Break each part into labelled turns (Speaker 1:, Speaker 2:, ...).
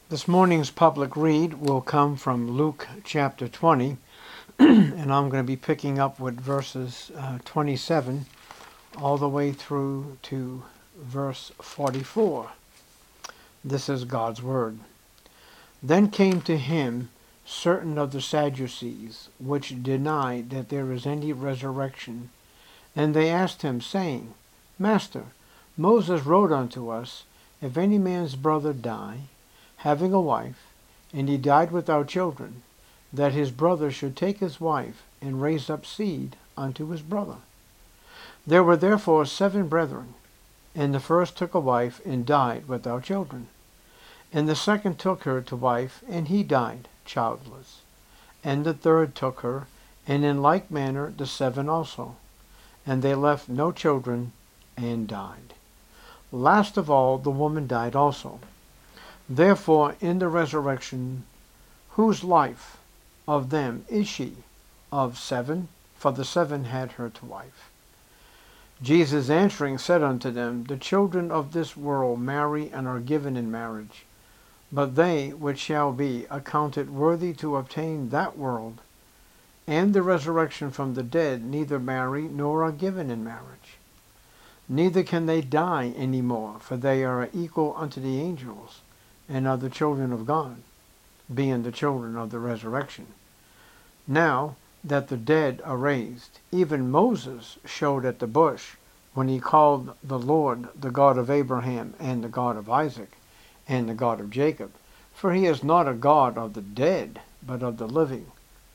Speaker 1: This morning's public read will come from Luke chapter 20, and I'm going to be picking up with verses 27 all the way through to verse 44. This is God's Word. Then came to him certain of the Sadducees, which denied that there is any resurrection. And they asked him, saying, Master, Moses wrote unto us, if any man's brother die, having a wife, and he died without children, that his brother should take his wife, and raise up seed unto his brother. There were therefore 7 brethren, and the first took a wife, and died without children. And the second took her to wife, and he died childless. And the third took her, and in like manner the 7 also. And they left no children, and died. Last of all the woman died also. Therefore in the resurrection, whose life of them is she? Of 7? For the 7 had her to wife. Jesus answering said unto them, the children of this world marry and are given in marriage. But they which shall be accounted worthy to obtain that world, and the resurrection from the dead, neither marry nor are given in marriage. Neither can they die any more, for they are equal unto the angels, and are the children of God, being the children of the resurrection. Now that the dead are raised, even Moses showed at the bush, when he called the Lord the God of Abraham, and the God of Isaac, and the God of Jacob. For he is not a God of the dead, but of the living.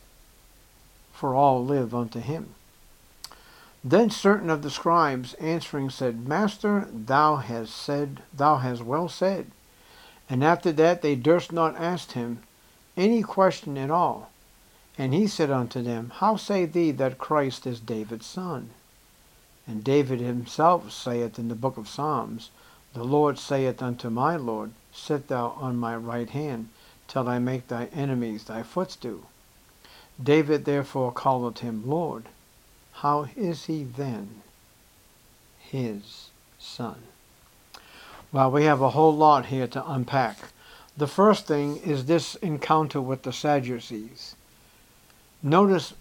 Speaker 1: For all live unto him. Then certain of the scribes answering said, Master, thou hast well said. And after that they durst not ask him any question at all. And he said unto them, How say thee that Christ is David's son? And David himself saith in the book of Psalms, The Lord saith unto my Lord, Sit thou on my right hand, till I make thy enemies thy footstool. David therefore calleth him Lord. How is he then his son? Well, we have a whole lot here to unpack. The first thing is this encounter with the Sadducees. Notice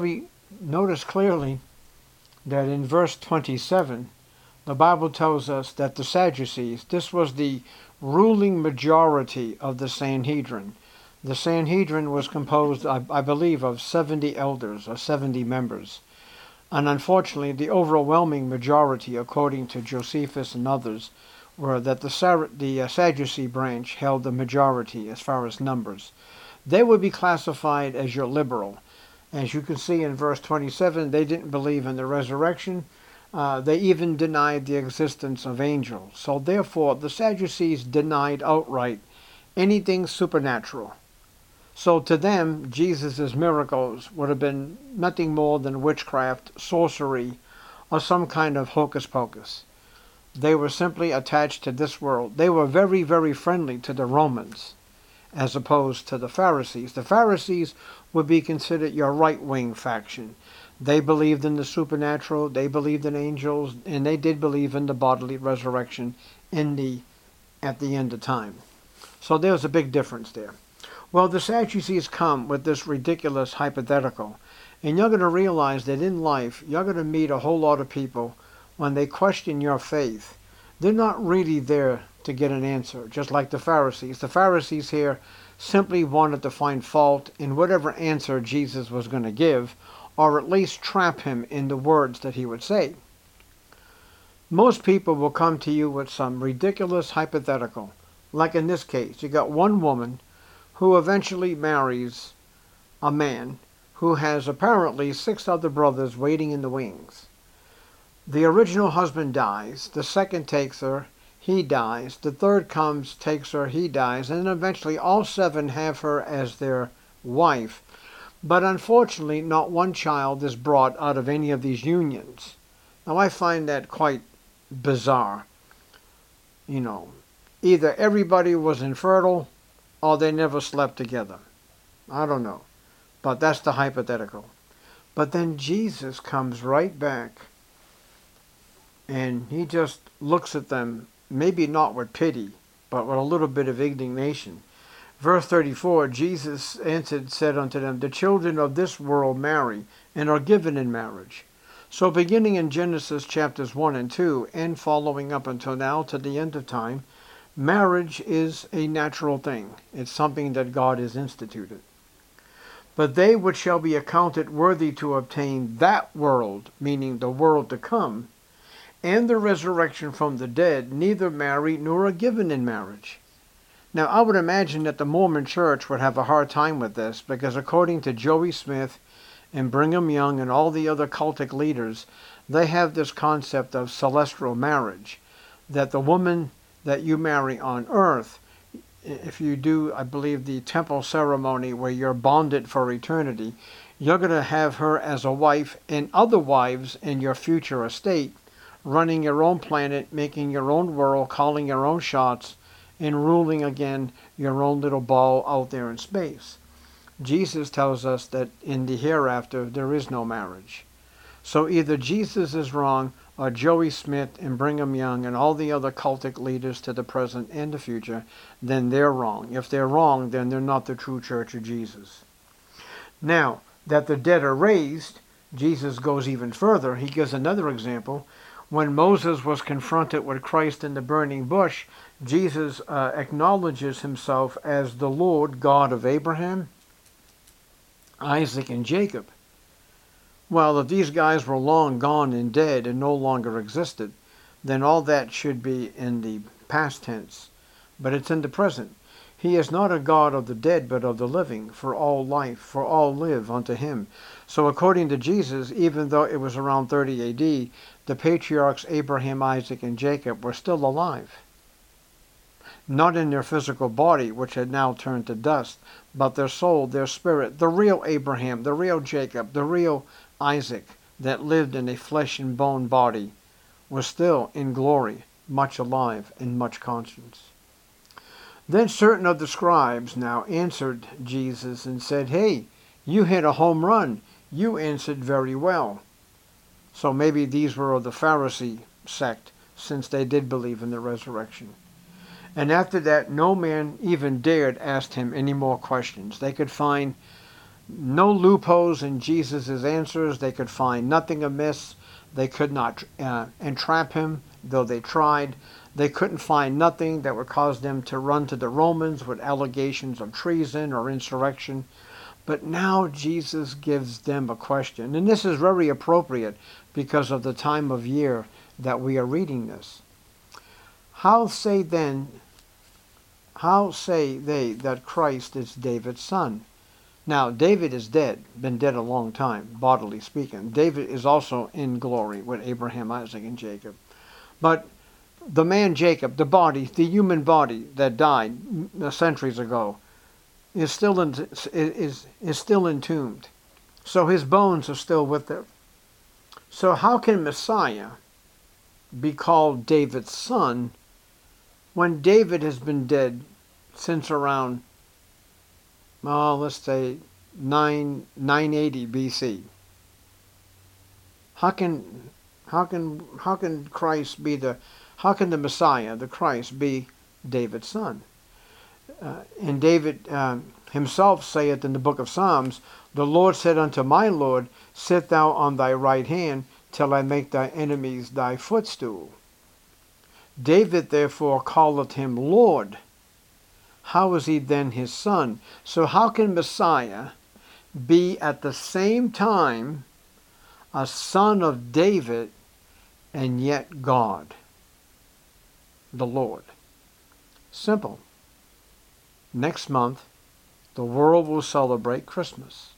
Speaker 1: clearly that in verse 27, the Bible tells us that the Sadducees, this was the ruling majority of the Sanhedrin. The Sanhedrin was composed, I believe, of 70 elders or 70 members. And unfortunately, the overwhelming majority, according to Josephus and others, were that the Sadducee branch held the majority as far as numbers. They would be classified as your liberal. As you can see in verse 27, they didn't believe in the resurrection. They even denied the existence of angels. So therefore, the Sadducees denied outright anything supernatural. So to them, Jesus' miracles would have been nothing more than witchcraft, sorcery, or some kind of hocus pocus. They were simply attached to this world. They were very, very friendly to the Romans, as opposed to the Pharisees. The Pharisees would be considered your right-wing faction. They believed in the supernatural, they believed in angels, and they did believe in the bodily resurrection at the end of time. So there's a big difference there. Well, the Sadducees come with this ridiculous hypothetical, and you're going to realize that in life, you're going to meet a whole lot of people when they question your faith. They're not really there to get an answer, just like the Pharisees. The Pharisees here simply wanted to find fault in whatever answer Jesus was going to give, or at least trap him in the words that he would say. Most people will come to you with some ridiculous hypothetical. Like in this case, you got one woman who eventually marries a man who has apparently 6 other brothers waiting in the wings. The original husband dies, the second takes her, he dies, the third comes, takes her, he dies, and then eventually all 7 have her as their wife. But unfortunately, not one child is brought out of any of these unions. Now I find that quite bizarre. Either everybody was infertile or they never slept together. I don't know. But that's the hypothetical. But then Jesus comes right back and he just looks at them, maybe not with pity, but with a little bit of indignation. Verse 34, Jesus answered, said unto them, the children of this world marry, and are given in marriage. So beginning in Genesis chapters 1 and 2, and following up until now to the end of time, marriage is a natural thing. It's something that God has instituted. But they which shall be accounted worthy to obtain that world, meaning the world to come, and the resurrection from the dead, neither marry nor are given in marriage. Now, I would imagine that the Mormon Church would have a hard time with this, because according to Joey Smith and Brigham Young and all the other cultic leaders, they have this concept of celestial marriage, that the woman that you marry on earth, if you do, I believe, the temple ceremony where you're bonded for eternity, you're going to have her as a wife and other wives in your future estate, running your own planet, making your own world, calling your own shots, and ruling again your own little ball out there in space. Jesus tells us that in the hereafter there is no marriage. So either Jesus is wrong, or Joey Smith and Brigham Young and all the other cultic leaders to the present and the future, then they're wrong. If they're wrong, then they're not the true church of Jesus. Now, that the dead are raised, Jesus goes even further. He gives another example. When Moses was confronted with Christ in the burning bush, Jesus acknowledges himself as the Lord God of Abraham, Isaac, and Jacob. Well, if these guys were long gone and dead and no longer existed, then all that should be in the past tense. But it's in the present. He is not a God of the dead, but of the living, for all life, for all live unto him. So according to Jesus, even though it was around 30 AD, the patriarchs Abraham, Isaac, and Jacob were still alive. Not in their physical body, which had now turned to dust, but their soul, their spirit, the real Abraham, the real Jacob, the real Isaac that lived in a flesh and bone body, was still in glory, much alive, and much conscience. Then certain of the scribes now answered Jesus and said, hey, you hit a home run. You answered very well. So maybe these were of the Pharisee sect, since they did believe in the resurrection. And after that, no man even dared ask him any more questions. They could find no loopholes in Jesus' answers. They could find nothing amiss. They could not entrap him, though they tried. They couldn't find nothing that would cause them to run to the Romans with allegations of treason or insurrection. But now Jesus gives them a question. And this is very appropriate because of the time of year that we are reading this. How say they that Christ is David's son? Now, David is dead, been dead a long time, bodily speaking. David is also in glory with Abraham, Isaac, and Jacob. But the man Jacob, the body, the human body that died centuries ago, is still entombed. So his bones are still with them. So how can Messiah be called David's son when David has been dead since around, let's say 980 BC? How can Christ be how can the Messiah, the Christ, be David's son? And David himself saith in the book of Psalms, the Lord said unto my Lord, sit thou on thy right hand till I make thy enemies thy footstool. David therefore calleth him Lord. How is he then his son? So how can Messiah be at the same time a son of David and yet God, the Lord? Simple. Next month, the world will celebrate Christmas.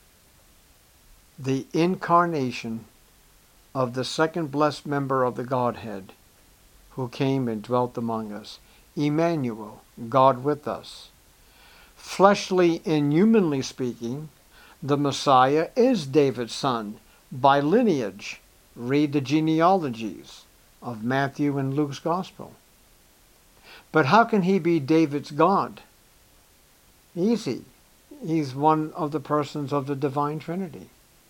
Speaker 1: The incarnation of the second blessed member of the Godhead who came and dwelt among us. Emmanuel, God with us. Fleshly and humanly speaking, the Messiah is David's son by lineage. Read the genealogies of Matthew and Luke's Gospel. But how can he be David's God? Easy. He's one of the persons of the Divine Trinity.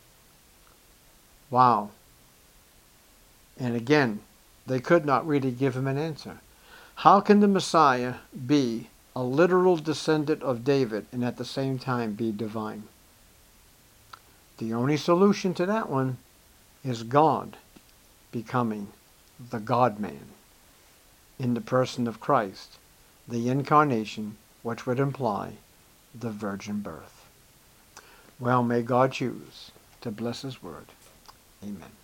Speaker 1: Wow. And again, they could not really give him an answer. How can the Messiah be a literal descendant of David and at the same time be divine? The only solution to that one is God becoming the God-man in the person of Christ, the incarnation, which would imply the virgin birth. Well, may God choose to bless His word. Amen.